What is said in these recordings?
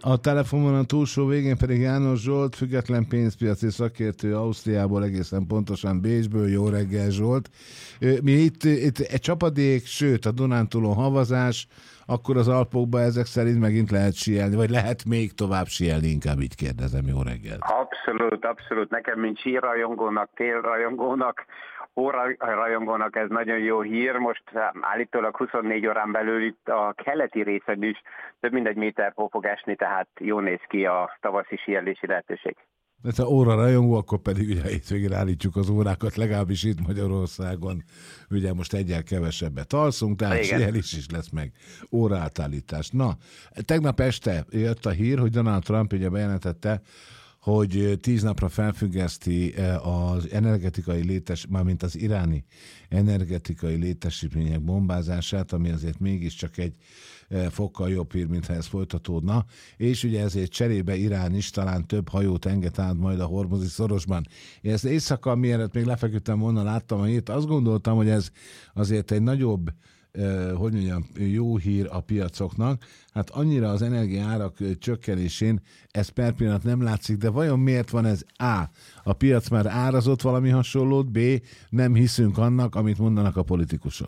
A telefonon a túlsó végén pedig János Zsolt, független pénzpiaci szakértő Ausztriából, egészen pontosan Bécsből. Jó reggel, Zsolt! Mi itt egy csapadék, sőt a Dunántúlon havazás, akkor az Alpokban ezek szerint megint lehet síelni, vagy lehet még tovább síelni, inkább így kérdezem. Jó reggel! Abszolút. Nekem, mint sírrajongónak, télrajongónak, órarajongónak ez nagyon jó hír. Most állítólag 24 órán belül itt a keleti részen is több mint 1 méter hó fog esni, tehát jól néz ki a tavaszi síelési lehetőség. De ha órarajongó, akkor pedig ugye hétvégén állítjuk az órákat, legalábbis itt Magyarországon. Ugye most egyel kevesebbet alszunk, tehát síelés is lesz meg óraátállítás. Na, tegnap este jött a hír, hogy Donald Trump ugye bejelentette, hogy 10 napra felfüggeszti az energetikai mármint az iráni energetikai létesítmények bombázását, ami azért mégiscsak egy fokkal jobb hír, mintha ez folytatódna, és ugye ezért cserébe Irán is talán több hajót enged át majd a Hormuzi szorosban. Én ezt éjszaka, mielőtt még lefeküdtem volna, láttam a hírt, azt gondoltam, hogy ez azért egy nagyobb jó hír a piacoknak. Hát annyira az energiaárak csökkenésén ez per pillanat nem látszik, de vajon miért van ez? A piac már árazott valami hasonlót, B. nem hiszünk annak, amit mondanak a politikusok.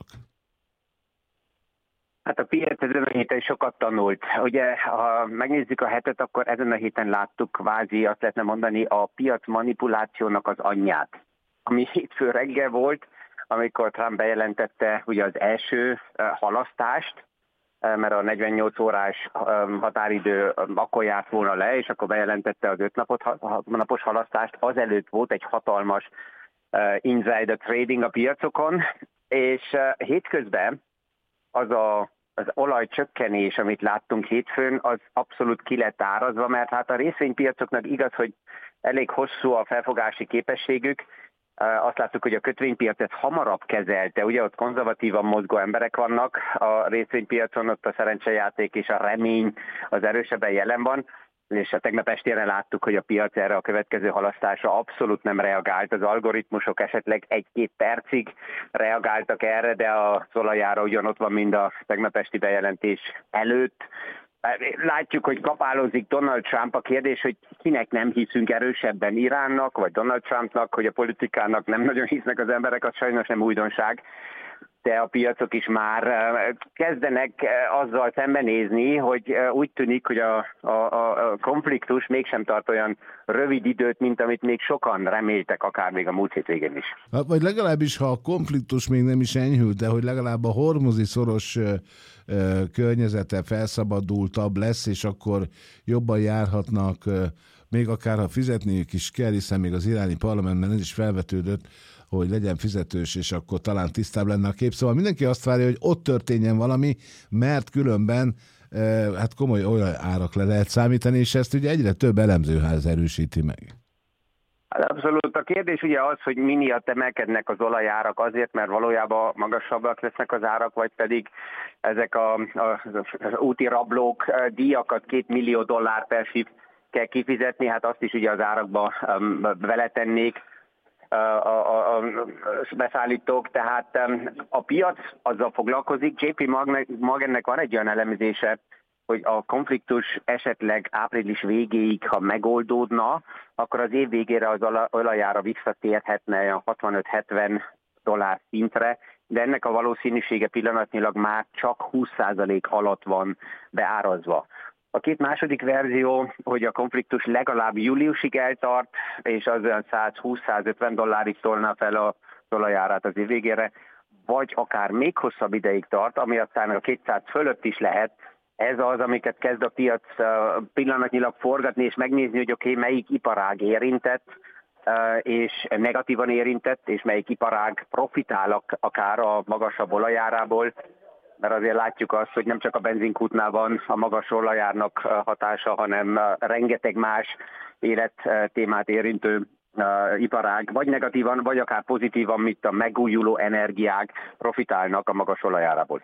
Hát a piac ezen a héten sokat tanult. Ugye, ha megnézzük a hetet, akkor ezen a héten láttuk kvázi, azt lehetne mondani, a piac manipulációnak az anyját. Ami hétfő reggel volt, amikor Trump bejelentette ugye az első halasztást, mert a 48 órás határidő akkor járt volna le, és akkor bejelentette az 5 napos halasztást. Azelőtt volt egy hatalmas insider trading a piacokon, és hétközben az olajcsökkenés, amit láttunk hétfőn, az abszolút ki lett árazva, mert hát a részvénypiacoknak igaz, hogy elég hosszú a felfogási képességük. Azt láttuk, hogy a kötvénypiac ezt hamarabb kezelte, ugye ott konzervatívan mozgó emberek vannak a részvénypiacon, ott a szerencsejáték és a remény az erősebben jelen van, és a tegnap estére láttuk, hogy a piac erre a következő halasztásra abszolút nem reagált. Az algoritmusok esetleg 1-2 percig reagáltak erre, de az olajára ugyanott van, mind a tegnap esti bejelentés előtt. Látjuk, hogy kapálózik Donald Trump. A kérdés, hogy kinek nem hiszünk erősebben, Iránnak vagy Donald Trumpnak, hogy a politikának nem nagyon hisznek az emberek, az sajnos nem újdonság. De a piacok is már kezdenek azzal szembenézni, hogy úgy tűnik, hogy a konfliktus mégsem tart olyan rövid időt, mint amit még sokan reméltek, akár még a múlt hétvégén is. Vagy legalábbis, ha a konfliktus még nem is enyhült, de hogy legalább a Hormuzi szoros környezete felszabadultabb lesz, és akkor jobban járhatnak, még akár ha fizetniük is kell, hiszen még az iráni parlamentben ez is felvetődött, hogy legyen fizetős, és akkor talán tisztább lenne a kép. Szóval mindenki azt várja, hogy ott történjen valami, mert különben hát komoly olyan árak le lehet számítani, és ezt ugye egyre több elemzőház erősíti meg. Abszolút. A kérdés ugye az, hogy mi miatt emelkednek az olajárak, azért, mert valójában magasabbak lesznek az árak, vagy pedig ezek az úti rablók díjakat $2 millió per ship kell kifizetni, hát azt is ugye az árakba beletennék a beszállítók, tehát a piac azzal foglalkozik. JP Morgannek van egy olyan elemzése, hogy a konfliktus esetleg április végéig, ha megoldódna, akkor az év végére az olajára visszatérhetne a $65-70 szintre, de ennek a valószínűsége pillanatnyilag már csak 20% alatt van beárazva. A két második verzió, hogy a konfliktus legalább júliusig eltart, és az olyan $120-150 tolna fel az olajárát az év végére, vagy akár még hosszabb ideig tart, ami aztán a 200 fölött is lehet. Ez az, amiket kezd a piac pillanatnyilag forgatni, és megnézni, hogy oké, melyik iparág érintett, és negatívan érintett, és melyik iparág profitál akár a magasabb olajárából, mert azért látjuk azt, hogy nem csak a benzinkútnál van a magas olajárnak hatása, hanem rengeteg más élettémát érintő iparág, vagy negatívan, vagy akár pozitívan, mint a megújuló energiák profitálnak a magas olajárából.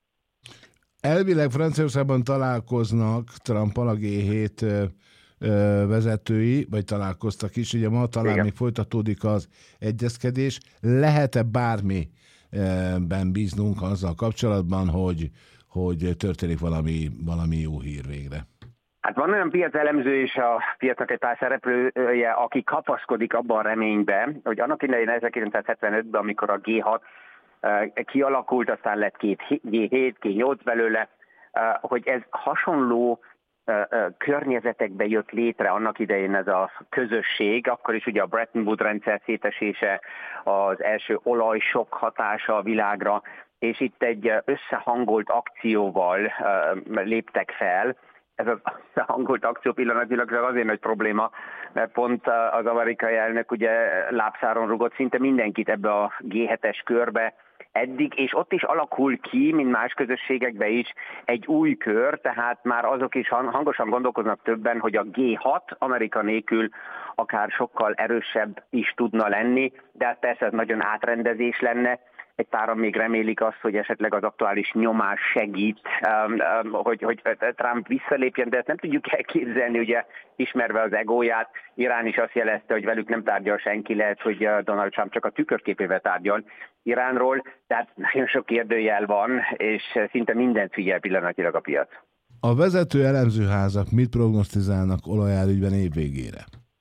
Elvileg Franciaországban találkoznak Trumpal a G7 vezetői, vagy találkoztak is, ugye ma talán még folytatódik az egyezkedés. Lehet-e bármiben bíznunk azzal kapcsolatban, hogy történik valami jó hír végre? Hát van olyan piacelemző és a piacnak egy pár szereplője, aki kapaszkodik abban a reménybe, hogy annak idején 1975-ben, amikor a G6 kialakult, aztán lett G7, G8 belőle, hogy ez hasonló környezetekbe jött létre annak idején ez a közösség, akkor is ugye a Bretton Woods rendszer szétesése, az első olajsok hatása a világra, és itt egy összehangolt akcióval léptek fel. Ez az összehangolt akció pillanatilag azért nagy probléma, mert pont az amerikai elnök ugye lábszáron rugott szinte mindenkit ebbe a G7-es körbe eddig, és ott is alakul ki, mint más közösségekben is, egy új kör, tehát már azok is hangosan gondolkoznak többen, hogy a G6 Amerika nélkül akár sokkal erősebb is tudna lenni, de hát persze ez nagyon átrendezés lenne. Egy páran még remélik azt, hogy esetleg az aktuális nyomás segít, hogy Trump visszalépjen, de ezt nem tudjuk elképzelni, ugye ismerve az egóját. Irán is azt jelezte, hogy velük nem tárgyal senki, lehet, hogy Donald Trump csak a tükörképével tárgyal Iránról, tehát nagyon sok kérdőjel van, és szinte mindent figyel pillanatilag a piac. A vezető elemzőházak mit prognosztizálnak olajárügyben év végére?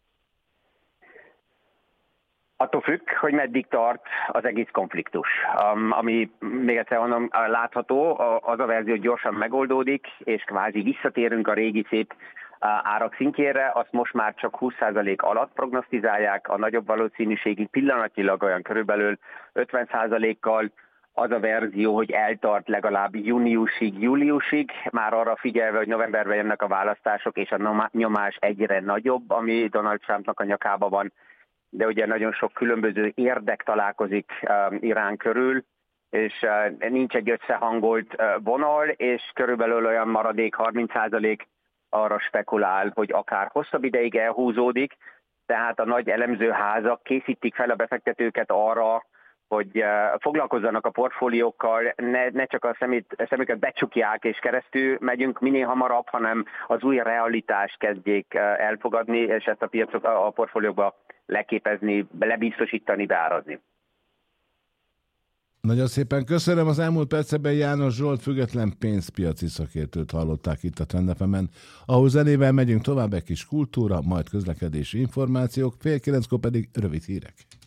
Attól függ, hogy meddig tart az egész konfliktus. Ami még egyszer mondom, látható, az a verzió gyorsan megoldódik, és kvázi visszatérünk a régi szép árak szintjére, azt most már csak 20% alatt prognosztizálják, a nagyobb valószínűségig pillanatilag olyan körülbelül 50%-kal, az a verzió, hogy eltart legalább júniusig, már arra figyelve, hogy novemberben jönnek a választások, és a nyomás egyre nagyobb, ami Donald Trumpnak a nyakába van, de ugye nagyon sok különböző érdek találkozik Irán körül, és nincs egy összehangolt vonal, és körülbelül olyan maradék 30% arra spekulál, hogy akár hosszabb ideig elhúzódik, tehát a nagy elemzőházak készítik fel a befektetőket arra, hogy foglalkozzanak a portfóliókkal, ne csak a szemüket becsukják és keresztül megyünk minél hamarabb, hanem az új realitást kezdjék elfogadni, és ezt a piacok a portfóliókba leképezni, lebiztosítani, beárazni. Nagyon szépen köszönöm. Az elmúlt percben János Zsolt független pénzpiaci szakértőt hallották itt a Trend FM-en, ahol zenével megyünk tovább, egy kis kultúra, majd közlekedési információk, 8:30 pedig rövid hírek.